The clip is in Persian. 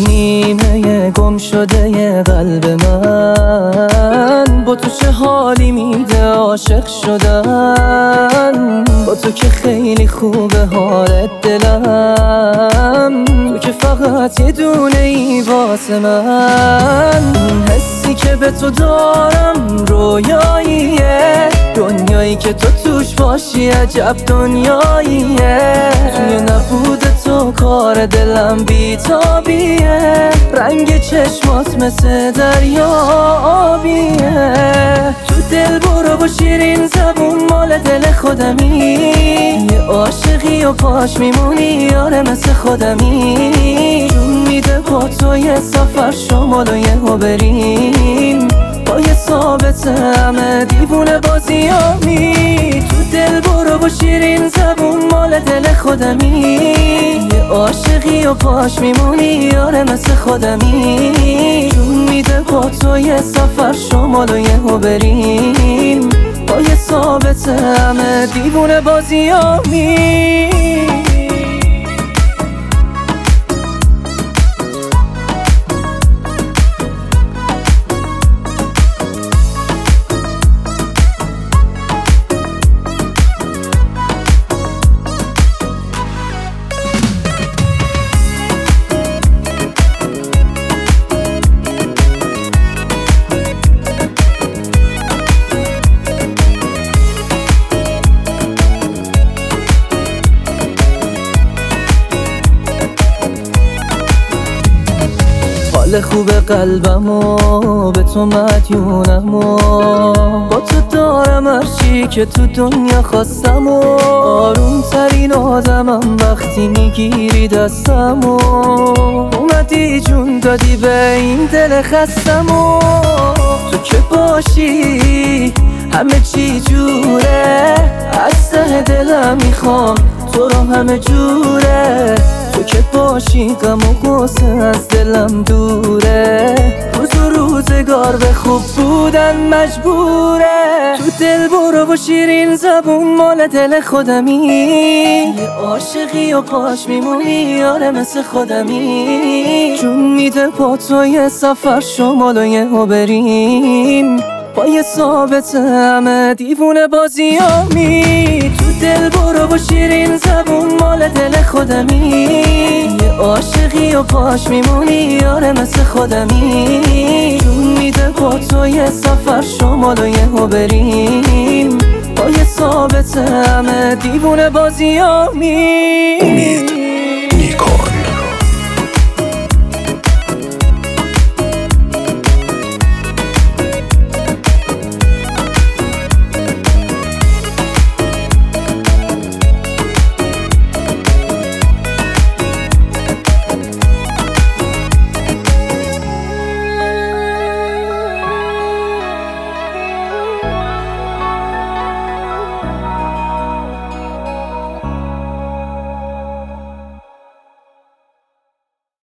نیمه گم شده قلب من، با تو چه حالی میده عاشق شدن. با تو که خیلی خوبه حالت دلم، تو که فقط یه دونه ای واسه من. حسی که به تو دارم رویاییه، دنیایی که تو توش باشی عجب دنیاییه. توی نبود تو کار دلم بیتابیه، رنگ چشمات مثل دریا آبیه. تو دل برو و شیرین زبون مال دل خودمی، یه عاشقی و پاش میمونی یاره مثل خودمی. جون میده با تو یه سفر شمال و یهو بریم، با یه ثابت همه دیوونه بازیامی. تو دل برو و شیرین زبون مال دل خودمی، یه عاشقی و پاش میمونی یاره مثل خودمی. جون میده با تو یه سفر شمال و یهو بریم، با یه ثابت همه دیوونه بازیامی. حال خوب قلبم و به تو مدیونم و با تو دارم هرچی که تو دنیا خواستم و آروم ترین آدمم وقتی میگیری دستم و اومدی جون دادی به این دل خستم و تو که باشی همه چی جوره، از ته دلم میخوام تو رو همه جوره. تو که باشی غم و غصه از دلم دوره، روز و روزگار به خوب بودن مجبوره. تو دل برو و شیرین زبون مال دل خودمی، یه عاشقی و پاش میمونی یاره مثل خودمی. جون میده با تو یه سفر شمال و یهو بریم، با یه ثابت همه دیوونه بازیامی. تو دل برو و شیرین زبون مال دل خودمی، یه عاشقی و پاش میمونی یاره مثل خودمی. جون میده با تو یه سفر شمال و یهو بریم، با یه ثابت همه دیوونه بازیامی. امید نیکان.